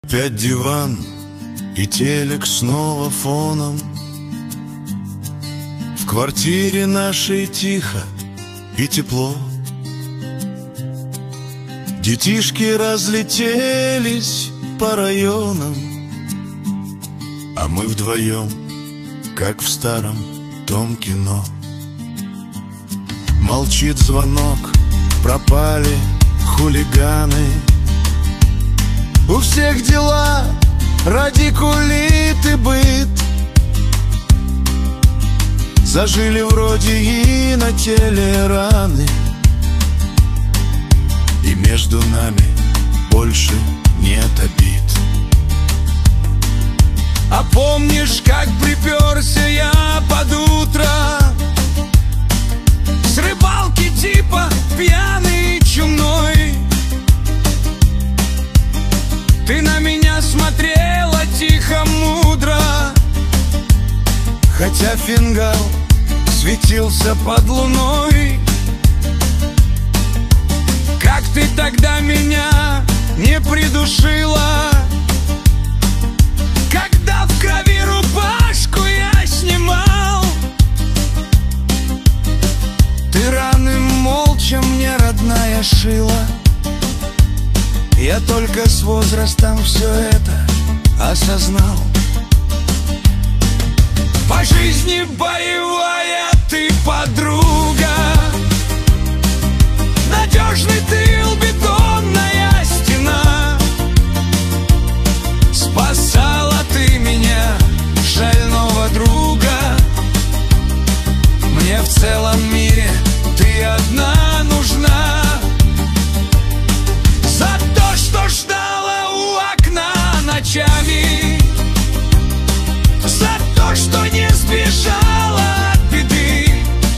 Опять диван и телек снова фоном. В квартире нашей тихо и тепло. Детишки разлетелись по районам, а мы вдвоем, как в старом том кино. Молчит звонок, пропали хулиганы. У всех дела, радикулит и быт. Зажили вроде и на теле раны, и между нами больше нет обид. А помнишь, как приперся я под утро с рыбалки типа пьяный и чумной? Ты на меня смотрела тихо, мудро, хотя фингал светился под луной. Как ты тогда меня не придушила, когда в крови рубашку я снимал. Ты раны молча мне, родная, шила. Я только с возрастом все это осознал. По жизни боевая ты подруга, надежный тыл, бетонная стена. Спасала ты меня, шального друга. Мне в целом мире ты одна нужна. За то, что ждала у окна ночами, за то, что не сбежала от беды.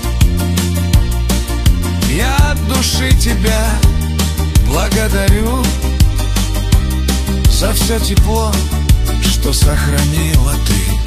Я от души тебя благодарю за все тепло, что сохранила ты.